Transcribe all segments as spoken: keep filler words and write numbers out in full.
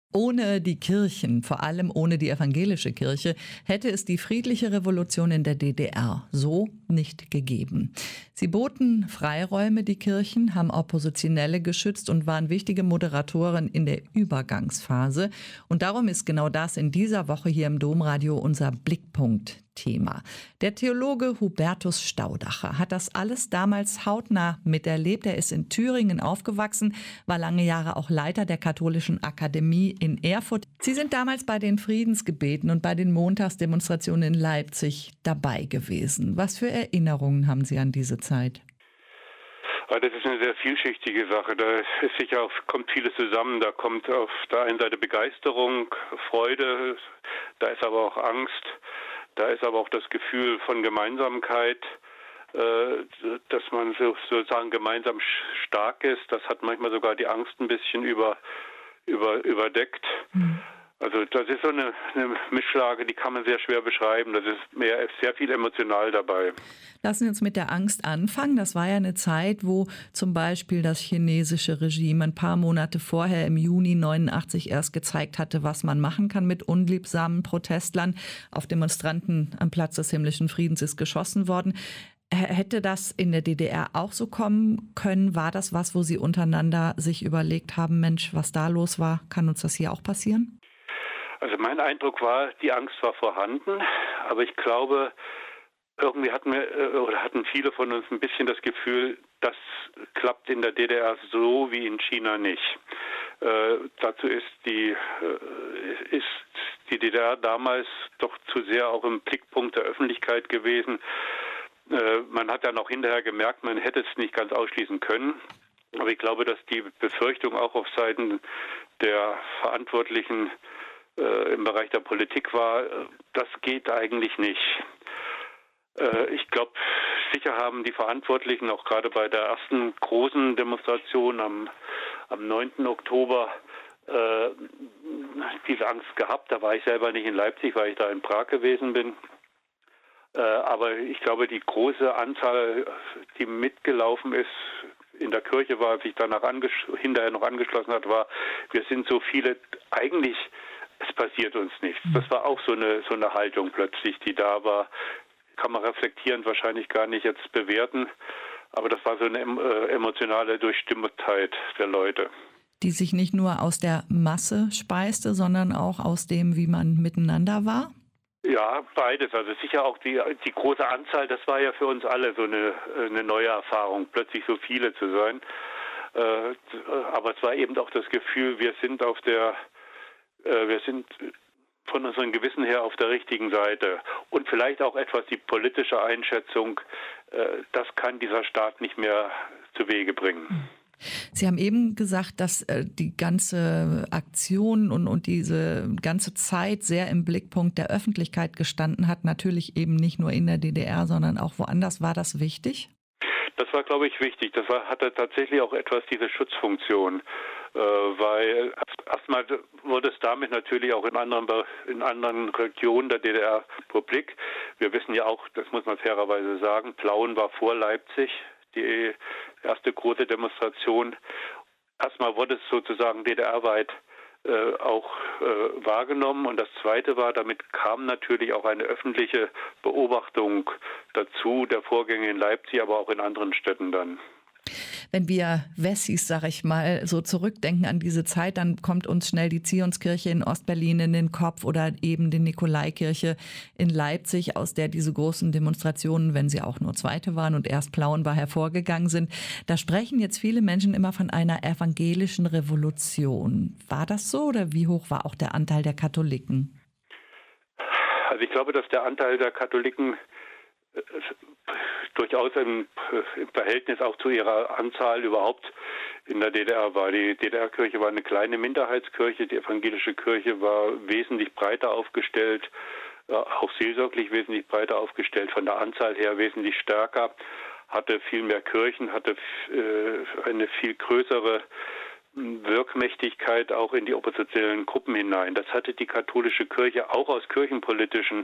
Ohne die Kirchen, vor allem ohne die evangelische Kirche, hätte es die friedliche Revolution in der D D R so nicht gegeben. Sie boten Freiräume, die Kirchen, haben Oppositionelle geschützt und waren wichtige Moderatoren in der Übergangsphase. Und darum ist genau das in dieser Woche hier im Domradio unser Blickpunkt-Thema. Der Theologe Hubertus Staudacher hat das alles damals hautnah miterlebt. Er ist in Thüringen aufgewachsen, war lange Jahre auch Leiter der Katholischen Akademie in Erfurt. Sie sind damals bei den Friedensgebeten und bei den Montagsdemonstrationen in Leipzig dabei gewesen. Was für Erinnerungen haben Sie an diese Zeit? Das ist eine sehr vielschichtige Sache. Da ist sicher auch, kommt vieles zusammen. Da kommt auf der einen Seite Begeisterung, Freude, da ist aber auch Angst, da ist aber auch das Gefühl von Gemeinsamkeit, dass man sozusagen gemeinsam stark ist. Das hat manchmal sogar die Angst ein bisschen über, über, überdeckt. Mhm. Also das ist so eine, eine Mischlage, die kann man sehr schwer beschreiben. Das ist mehr, sehr viel emotional dabei. Lassen Sie uns mit der Angst anfangen. Das war ja eine Zeit, wo zum Beispiel das chinesische Regime ein paar Monate vorher im Juni neunundachtzig erst gezeigt hatte, was man machen kann mit unliebsamen Protestlern. Auf Demonstranten am Platz des Himmlischen Friedens ist geschossen worden. Hätte das in der D D R auch so kommen können? War das was, wo Sie untereinander sich überlegt haben, Mensch, was da los war, kann uns das hier auch passieren? Also mein Eindruck war, die Angst war vorhanden, aber ich glaube, irgendwie hatten wir oder hatten viele von uns ein bisschen das Gefühl, das klappt in der D D R so wie in China nicht. Äh, dazu ist die äh, ist die D D R damals doch zu sehr auch im Blickpunkt der Öffentlichkeit gewesen. Äh, man hat dann auch hinterher gemerkt, man hätte es nicht ganz ausschließen können. Aber ich glaube, dass die Befürchtung auch auf Seiten der Verantwortlichen im Bereich der Politik war, das geht eigentlich nicht. Ich glaube, sicher haben die Verantwortlichen auch gerade bei der ersten großen Demonstration am, am neunten Oktober äh, diese Angst gehabt. Da war ich selber nicht in Leipzig, weil ich da in Prag gewesen bin. Äh, aber ich glaube, die große Anzahl, die mitgelaufen ist, in der Kirche war, sich danach angesch- hinterher noch angeschlossen hat, war, wir sind so viele, eigentlich es passiert uns nichts. Das war auch so eine so eine Haltung plötzlich, die da war. Kann man reflektierend wahrscheinlich gar nicht jetzt bewerten, aber das war so eine äh, emotionale Durchstimmtheit der Leute. Die sich nicht nur aus der Masse speiste, sondern auch aus dem, wie man miteinander war? Ja, beides. Also sicher auch die die große Anzahl, das war ja für uns alle so eine, eine neue Erfahrung, plötzlich so viele zu sein. Äh, aber es war eben auch das Gefühl, wir sind auf der Wir sind von unserem Gewissen her auf der richtigen Seite. Und vielleicht auch etwas die politische Einschätzung, das kann dieser Staat nicht mehr zu Wege bringen. Sie haben eben gesagt, dass die ganze Aktion und, und diese ganze Zeit sehr im Blickpunkt der Öffentlichkeit gestanden hat. Natürlich eben nicht nur in der D D R, sondern auch woanders. War das wichtig? Das war, glaube ich, wichtig. Das war, hatte tatsächlich auch etwas diese Schutzfunktion. Äh, weil erstmal wurde es damit natürlich auch in anderen, in anderen Regionen der D D R-Republik. Wir wissen ja auch, das muss man fairerweise sagen, Plauen war vor Leipzig die erste große Demonstration. Erstmal wurde es sozusagen D D R-weit äh, auch äh, wahrgenommen. Und das Zweite war, damit kam natürlich auch eine öffentliche Beobachtung dazu, der Vorgänge in Leipzig, aber auch in anderen Städten dann. Wenn wir Wessis, sag ich mal, so zurückdenken an diese Zeit, dann kommt uns schnell die Zionskirche in Ostberlin in den Kopf oder eben die Nikolaikirche in Leipzig, aus der diese großen Demonstrationen, wenn sie auch nur zweite waren und erst Plauen war, hervorgegangen sind. Da sprechen jetzt viele Menschen immer von einer evangelischen Revolution. War das so oder wie hoch war auch der Anteil der Katholiken? Also ich glaube, dass der Anteil der Katholiken durchaus im, im Verhältnis auch zu ihrer Anzahl überhaupt in der D D R war. Die D D R-Kirche war eine kleine Minderheitskirche, die evangelische Kirche war wesentlich breiter aufgestellt, auch seelsorglich wesentlich breiter aufgestellt, von der Anzahl her wesentlich stärker, hatte viel mehr Kirchen, hatte äh, eine viel größere Wirkmächtigkeit auch in die oppositionellen Gruppen hinein. Das hatte die katholische Kirche auch aus kirchenpolitischen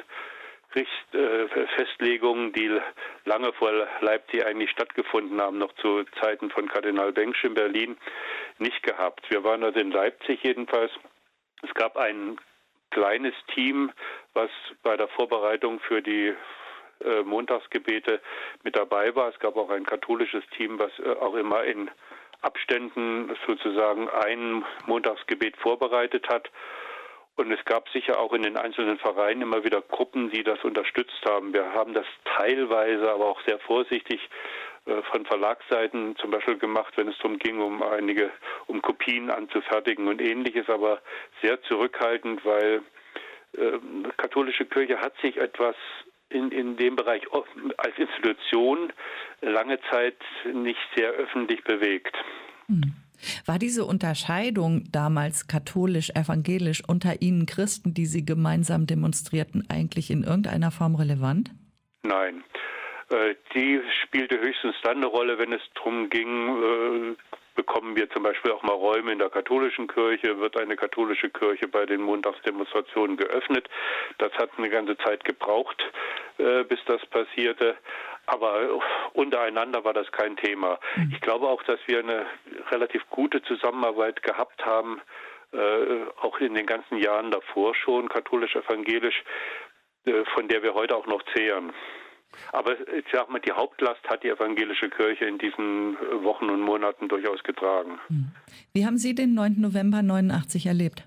Festlegungen, die lange vor Leipzig eigentlich stattgefunden haben, noch zu Zeiten von Kardinal Bengsch in Berlin, nicht gehabt. Wir waren also in Leipzig jedenfalls Es gab ein kleines Team, was bei der Vorbereitung für die äh, Montagsgebete mit dabei war. Es gab auch ein katholisches Team, was äh, auch immer in Abständen sozusagen ein Montagsgebet vorbereitet hat. Und es gab sicher auch in den einzelnen Vereinen immer wieder Gruppen, die das unterstützt haben. Wir haben das teilweise, aber auch sehr vorsichtig äh, von Verlagsseiten zum Beispiel gemacht, wenn es darum ging, um einige, um Kopien anzufertigen und Ähnliches, aber sehr zurückhaltend, weil äh, die katholische Kirche hat sich etwas in, in dem Bereich als Institution lange Zeit nicht sehr öffentlich bewegt. Hm. War diese Unterscheidung damals katholisch, evangelisch unter Ihnen Christen, die Sie gemeinsam demonstrierten, eigentlich in irgendeiner Form relevant? Nein. Äh, die spielte höchstens dann eine Rolle, wenn es darum ging, äh, bekommen wir zum Beispiel auch mal Räume in der katholischen Kirche, wird eine katholische Kirche bei den Montagsdemonstrationen geöffnet. Das hat eine ganze Zeit gebraucht, äh, bis das passierte. Aber untereinander war das kein Thema. Ich glaube auch, dass wir eine relativ gute Zusammenarbeit gehabt haben, äh, auch in den ganzen Jahren davor schon, katholisch-evangelisch, äh, von der wir heute auch noch zehren. Aber ich sag mal, die Hauptlast hat die evangelische Kirche in diesen Wochen und Monaten durchaus getragen. Wie haben Sie den neunten November neunundachtzig erlebt?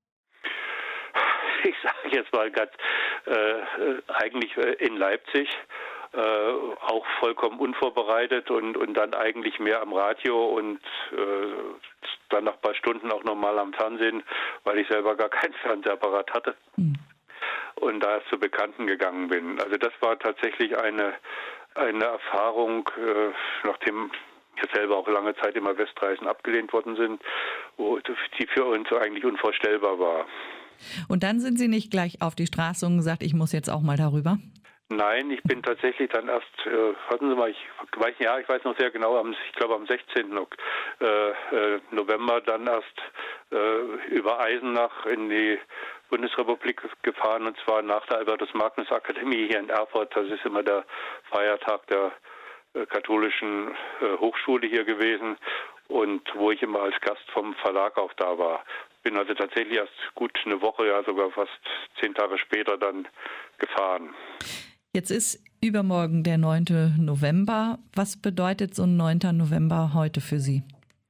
Ich sage jetzt mal ganz äh, eigentlich in Leipzig. Äh, auch vollkommen unvorbereitet und, und dann eigentlich mehr am Radio und äh, dann nach ein paar Stunden auch nochmal am Fernsehen, weil ich selber gar keinen Fernsehapparat hatte mhm. und da zu Bekannten gegangen bin. Also das war tatsächlich eine, eine Erfahrung, äh, nachdem wir selber auch lange Zeit immer Westreisen abgelehnt worden sind, wo die für uns eigentlich unvorstellbar war. Und dann sind Sie nicht gleich auf die Straße und gesagt, ich muss jetzt auch mal darüber? Nein, ich bin tatsächlich dann erst, äh, warten Sie mal, ich weiß, ja, ich weiß noch sehr genau, am, ich glaube am sechzehnten November dann erst äh, über Eisenach in die Bundesrepublik gefahren, und zwar nach der Albertus-Magnus-Akademie hier in Erfurt. Das ist immer der Feiertag der äh, katholischen äh, Hochschule hier gewesen und wo ich immer als Gast vom Verlag auch da war. Bin also tatsächlich erst gut eine Woche, ja sogar fast zehn Tage später dann gefahren. Jetzt ist übermorgen der neunte November. Was bedeutet so ein neunter November heute für Sie?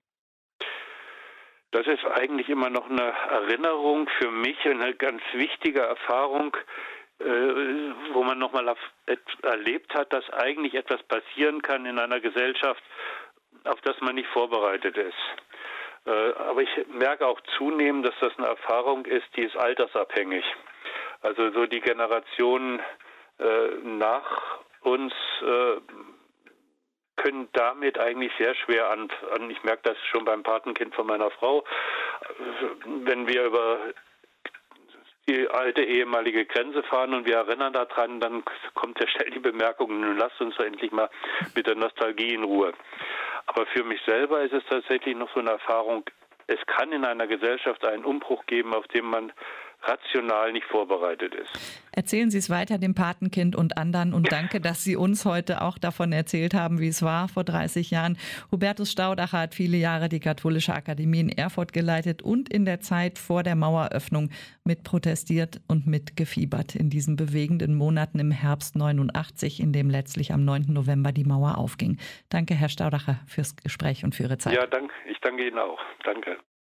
Das ist eigentlich immer noch eine Erinnerung für mich, eine ganz wichtige Erfahrung, äh, wo man nochmal erlebt hat, dass eigentlich etwas passieren kann in einer Gesellschaft, auf das man nicht vorbereitet ist. Äh, aber ich merke auch zunehmend, dass das eine Erfahrung ist, die ist altersabhängig. Also so die Generationen nach uns äh, können damit eigentlich sehr schwer an, an. Ich merke das schon beim Patenkind von meiner Frau. Wenn wir über die alte ehemalige Grenze fahren und wir erinnern daran, dann kommt ja schnell die Bemerkung, nun lasst uns doch endlich mal mit der Nostalgie in Ruhe. Aber für mich selber ist es tatsächlich noch so eine Erfahrung, es kann in einer Gesellschaft einen Umbruch geben, auf den man rational nicht vorbereitet ist. Erzählen Sie es weiter dem Patenkind und anderen und danke, dass Sie uns heute auch davon erzählt haben, wie es war vor dreißig Jahren. Hubertus Staudacher hat viele Jahre die Katholische Akademie in Erfurt geleitet und in der Zeit vor der Maueröffnung mit protestiert und mit gefiebert in diesen bewegenden Monaten im Herbst neunundachtzig, in dem letztlich am neunten November die Mauer aufging. Danke, Herr Staudacher, fürs Gespräch und für Ihre Zeit. Ja, danke. Ich danke Ihnen auch. Danke.